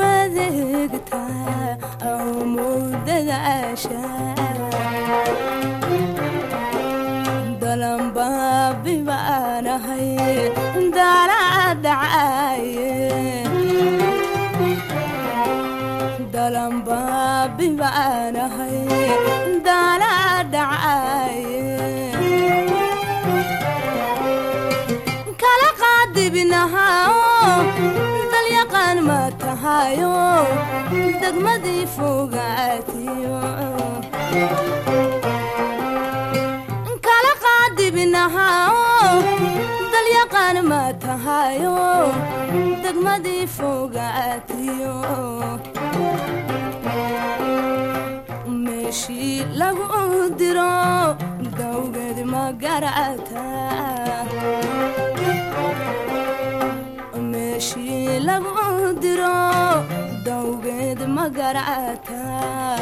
adeegtaa aw muddada ashaa dalamba bibaanahay daladhacaye dalamba bibaanahay daladhacaye kala qaadibinahaa dalyaqaan ma tahayo degmadii fogaatiyo kala qaadibinahaa dalyaqaan ma tahayo degmadii fogaatiyo meeshii lagu diro dawgeed ma garataa meeshii lagu diro dawgeed ma garataa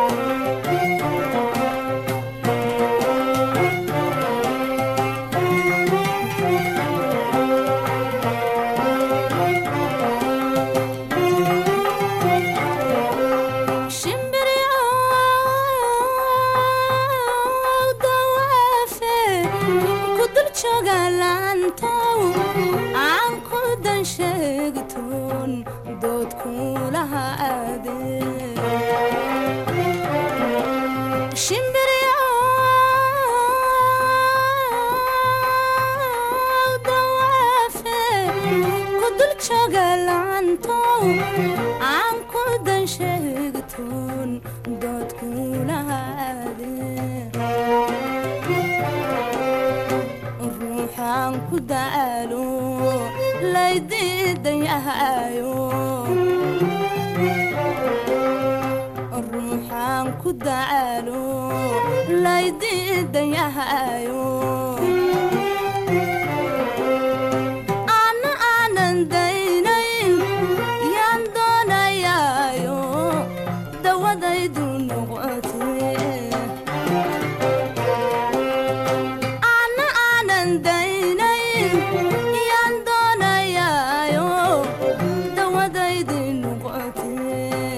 ruuxaan ku daalo laydiidan yahayo aanan daynayn yaan doonayaayo dawadaydu noqotee aanan daynayn yaan doonayaayo dawadaydu noqotee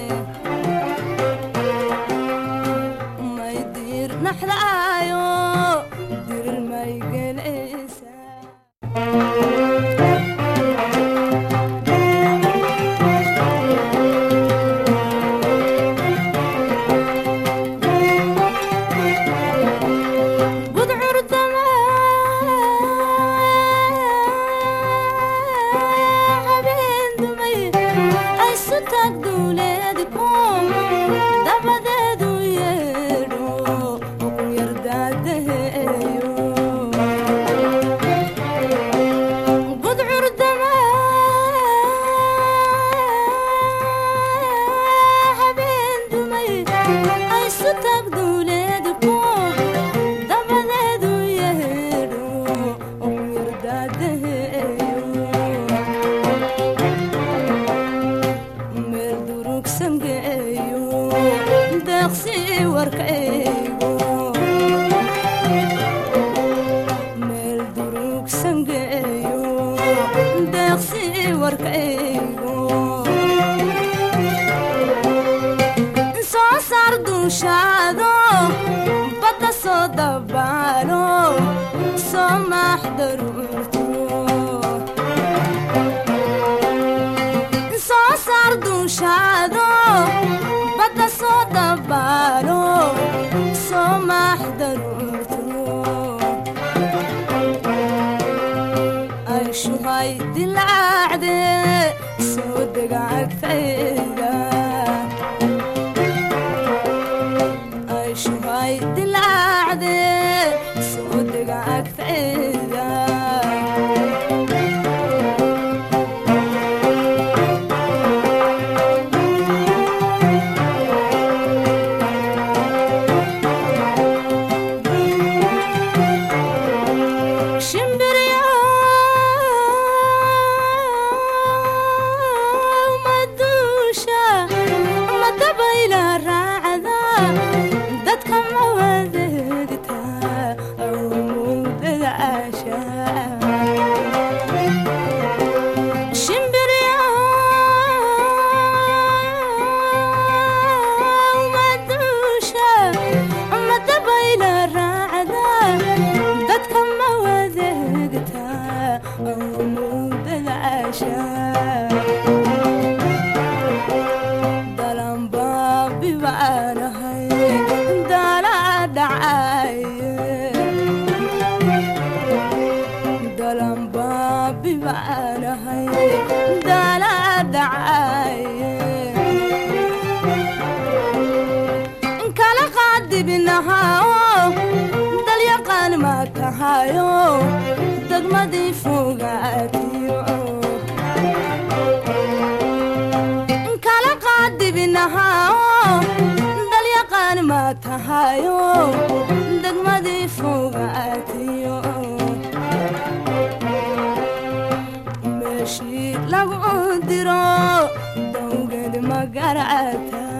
may dir naxdaayo dirir may gelaysa degmadii fogaatiyo kala qaadibinahaa dalyaqaan ma tahayo degmadii fogaatiyo meeshii lagu diro dawgad ma garata